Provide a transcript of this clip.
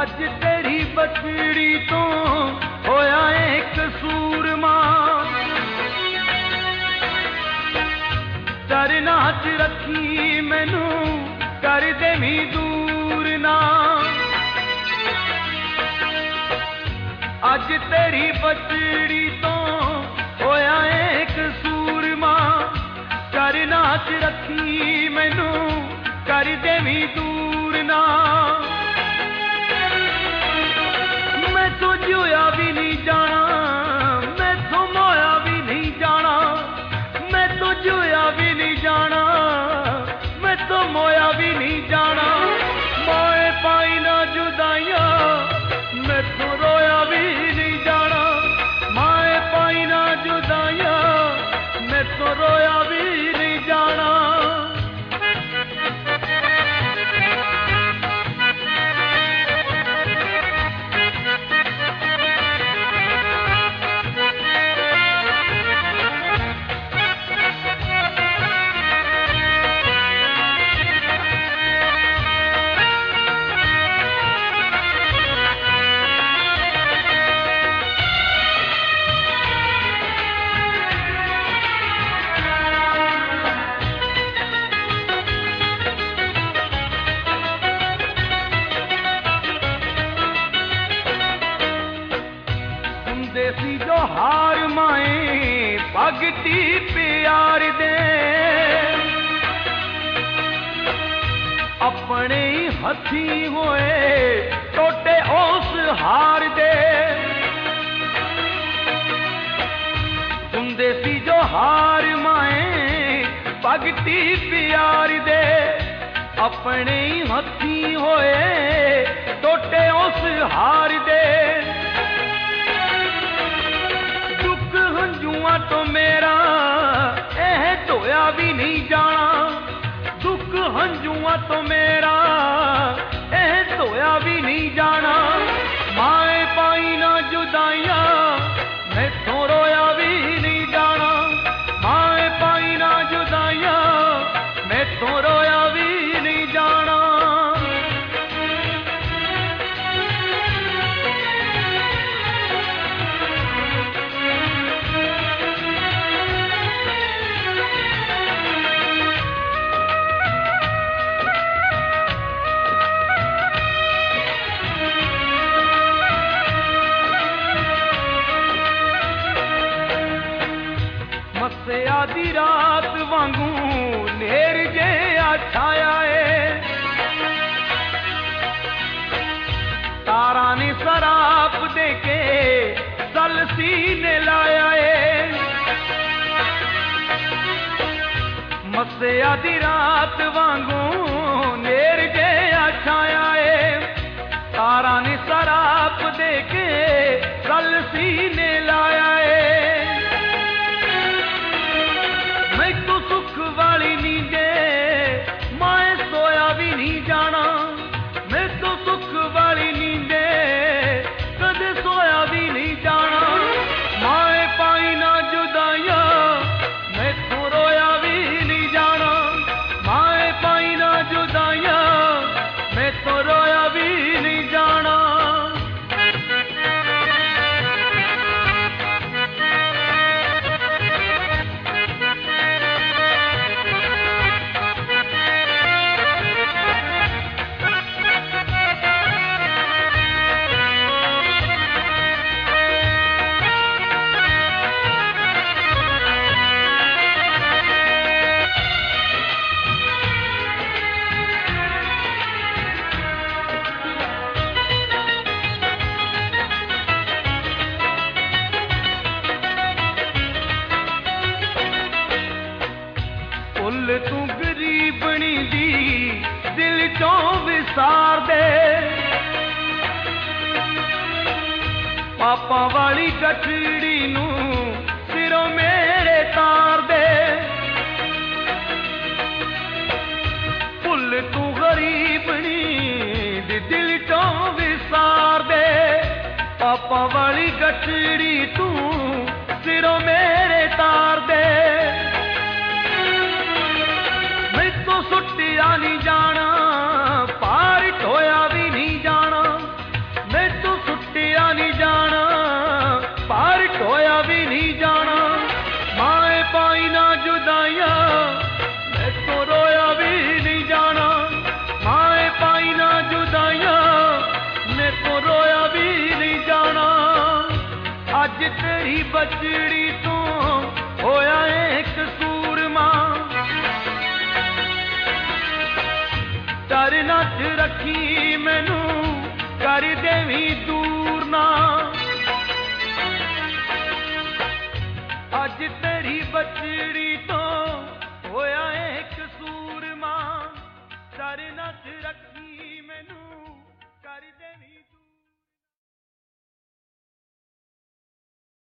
अज तेरी बचड़ी तो होया एक सूरमा, चरना च रखी मैनू कर देवी दूर ना। अज तेरी बचड़ी तो होया एक सूरमा, चरना च रखी मैनू कर देवी दूर ना। मैं तो जोया भी नहीं जाना, मैं तो मोया भी नहीं जाना, मैं तो जोया भी नहीं जाना, मैं तो मोया भी नहीं जाना। मोए पाई ना जुदाइया, मैं तो रोया भी नहीं जाना। माए पाई ना जुदाइया, मैं तो रोया भी नहीं जाना। सी जो हार माए भगती प्यार दे, अपने ही हथी होए टोटे उस हार दे। सुनदे सी जो हार माए भगती प्यार दे, अपने ही हथी होए टोटे उस हार दे। हंजुआ तो मेरा एह धोया भी नहीं जाना, दुख हंजुआ तो मेरा एह धोया भी नहीं जाना। माए पाई ना जुदाइया, मैं तो रोया भी नहीं जाना। माए पाई ना जुदाइया, मैं तो रोया भी नहीं जाना। आधी रात वांगू नेर जे छाया है, तारा ने शराब दे के सल सीने लाया है। मसे आधी रात वांगू नेर जे छाया है, तारा ने शराब दे के सल सीने लाया है। सुख वाली नींदे माए सोया भी नहीं जाना, मैं तो सुख वाली नींदे कदे सोया भी नहीं जाना। माए पाई ना जुदाइया, मैं तो रोया भी नहीं जाना। माए पाई ना जुदाइया, मैं तो रोया भी नहीं जाना। तू गरीबनी दी दिल चों विसार दे, पापा वाली गठड़ी नू सिरों मेरे तार दे। भुल तू गरीबनी दी दिल चों विसार दे, पापा वाली गठड़ी तू सिरों मेरे तार दे। तो सुटिया नहीं जाना, पार ढोया भी नहीं जाना, अज तेरी बचड़ी तो होया एक सूरमा डर नच रखी मैनू कर देवी दूर ना अज तेरी बचड़ी तो होया एक सूरमा डर नच